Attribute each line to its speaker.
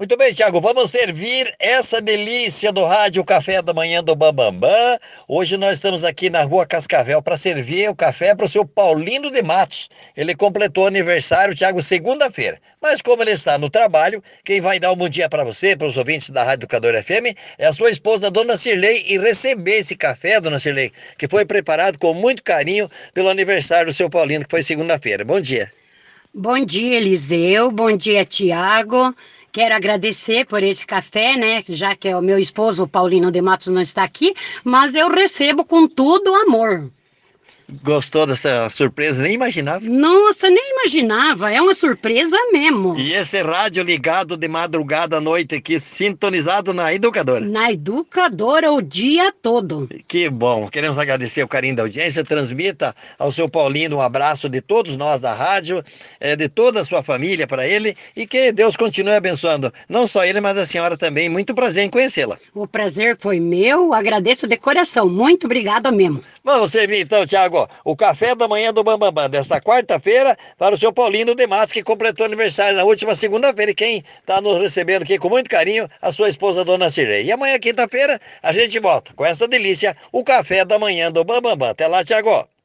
Speaker 1: Muito bem, Thiago, vamos servir essa delícia do rádio Café da Manhã do Bambambam. Hoje nós estamos aqui na Rua Cascavel para servir o café para o seu Paulino de Matos. Ele completou aniversário, Thiago, segunda-feira. Mas como ele está no trabalho, quem vai dar um bom dia para você, para os ouvintes da Rádio Educador FM, é a sua esposa, Dona Cirlei, e receber esse café, Dona Cirlei, que foi preparado com muito carinho pelo aniversário do seu Paulino, que foi segunda-feira. Bom dia.
Speaker 2: Bom dia, Eliseu. Bom dia, Tiago. Quero agradecer por esse café, né? Já que o meu esposo, o Paulino de Matos, não está aqui, mas eu recebo com todo amor.
Speaker 1: Gostou dessa surpresa? Nem imaginava.
Speaker 2: Nossa, nem imaginava. É uma surpresa mesmo.
Speaker 1: E esse rádio ligado de madrugada à noite aqui, sintonizado na Educadora.
Speaker 2: Na educadora o dia todo.
Speaker 1: Que bom. Queremos agradecer o carinho da audiência. Transmita ao seu Paulino um abraço de todos nós da rádio, de toda a sua família para ele, e que Deus continue abençoando. Não só ele, mas a senhora também. Muito prazer em conhecê-la.
Speaker 2: O prazer foi meu. Agradeço de coração. Muito obrigada mesmo.
Speaker 1: Vamos servir então, Thiago, o café da manhã do Bambambam, desta quarta-feira, para o seu Paulino de Matos, que completou aniversário na última segunda-feira. E quem está nos recebendo aqui com muito carinho, a sua esposa, Dona Cirlei. E amanhã, quinta-feira, a gente volta com essa delícia, o café da manhã do Bambambam. Até lá, Thiago.